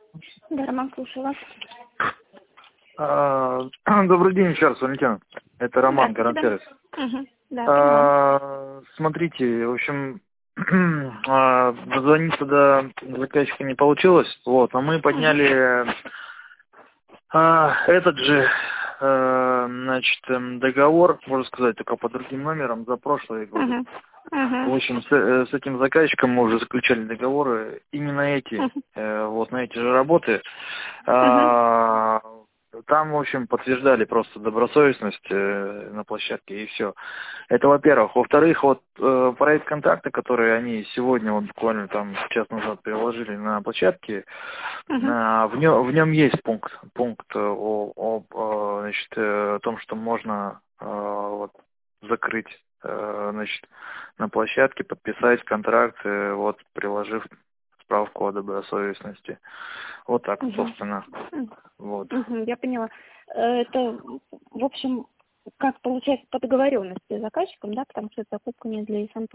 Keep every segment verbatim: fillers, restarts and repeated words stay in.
Да, Роман, слушаю вас. А, Добрый день еще раз, Валентина. Это Роман, Гарантсервис. Угу. Да, А, смотрите, в общем, а, дозвониться до заказчика не получилось, вот, но мы подняли а, этот же, а, значит, эм, договор, можно сказать, только по другим номерам за прошлые годы. Угу. Угу. В общем, с, э, с этим заказчиком мы уже заключали договоры именно эти, Угу. э, вот на эти же работы. Угу. А, Там, в общем, подтверждали просто добросовестность э, на площадке и все. Это во-первых. Во-вторых, вот э, проект контакта, который они сегодня вот буквально там час назад приложили на площадке, Угу. а, в нем в нем есть пункт пункт э, о, об э, значит э, о том, что можно э, вот закрыть э, значит на площадке, подписать контракт, э, вот приложив справку о добросовестности. Вот так вот, Угу. собственно. Вот. Угу. Я поняла. Э, Это, в общем, как получается по договоренности с заказчиком, да, потому что это закупка не для СНП.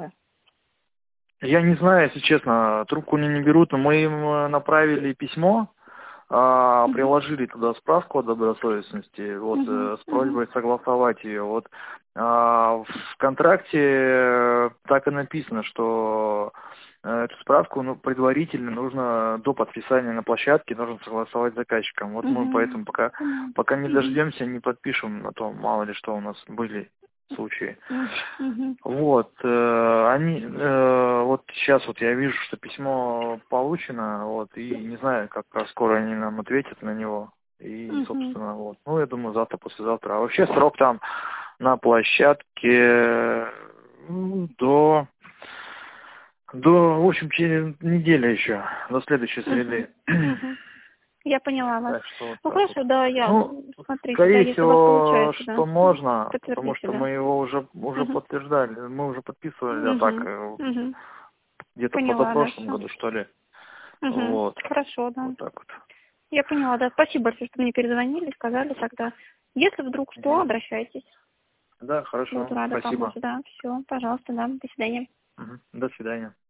Я не знаю, если честно, трубку они не берут, но мы им э, направили письмо, а, Угу. приложили туда справку о добросовестности, вот, Угу. э, с Угу. просьбой согласовать ее. Вот, а, в контракте э, так и написано, что э, эту справку, ну, предварительно нужно до подписания на площадке нужно согласовать с заказчиком. Вот мы Угу. поэтому пока, Поняла. пока не Угу. дождемся, не подпишем, а то мало ли что у нас были случаи. Угу. Вот, э, они, э, вот сейчас вот я вижу, что письмо получено, вот, и не знаю, как как скоро они нам ответят на него. И, Угу. собственно, вот, ну, я думаю, завтра, послезавтра. А вообще срок там на площадке ну, до, до, в общем, через неделю еще, до следующей Угу. среды. Угу. Я поняла вас. Так что вот Ну так вот. хорошо, да, я, Ну, смотрите, да, скорее если у вас всего, получается, да, что можно, потому подтвердите, что да. мы его уже уже Угу. подтверждали, мы уже подписывали, а так Угу. э, Угу. где-то Поняла, да, позапрошлом все. году, что ли. Угу. Вот. Хорошо, да. Вот так вот. Я поняла, да. Спасибо большое, что мне перезвонили, сказали тогда. Если вдруг что, Мгм. обращайтесь. Да, Буду хорошо. рада помочь, Спасибо. да. Все, пожалуйста, да. До свидания. Мгм. До свидания.